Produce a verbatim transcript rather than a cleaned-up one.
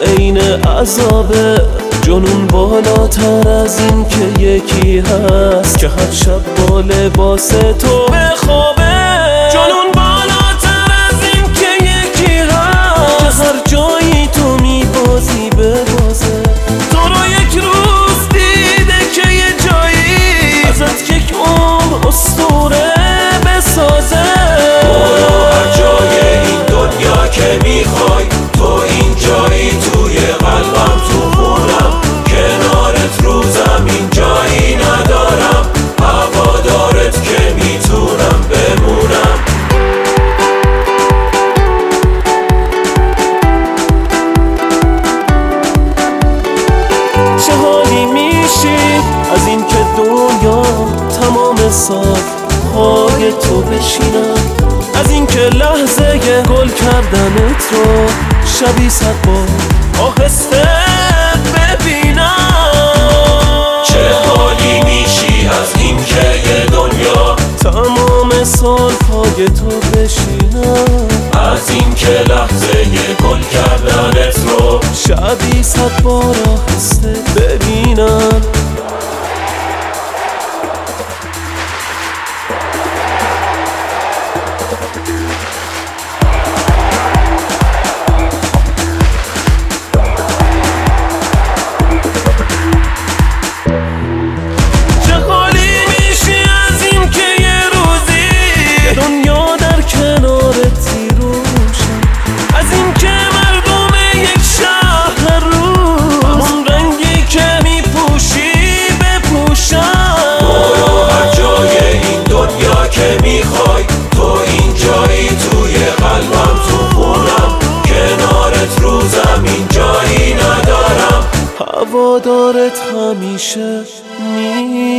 عین عذابه. جنون بالاتر از این که یکی هست که هر شب با لباس تو بخوابه. جنون بالاتر از این که یکی هست که هر جایی تو میبازی ببازه. تو رو یک روز دیده که یه جایی ازت یک عمر اسطوره بسازه. برو هر جای این دنیا که میخوای، تو این جایی توی قلبم، تو خونم، کنارت رو زمین جایی ندارم. هوادارت که میتونم بمونم. چه حالی میشی از این که دنیا تمام سال پای تو بشینم، از این که لحظه گل کردنت رو شبی صد بار آهسته ببینم. چه حالی میشی از این که یه دنیا تمام سال پای تو بشینم، از این که لحظه گل کردنت رو شبی صد بار آهسته ببینم. میخوای تو این جایی توی قلبم، تو خونم، کنارت رو زمین جایی ندارم. هوادارت همیشه می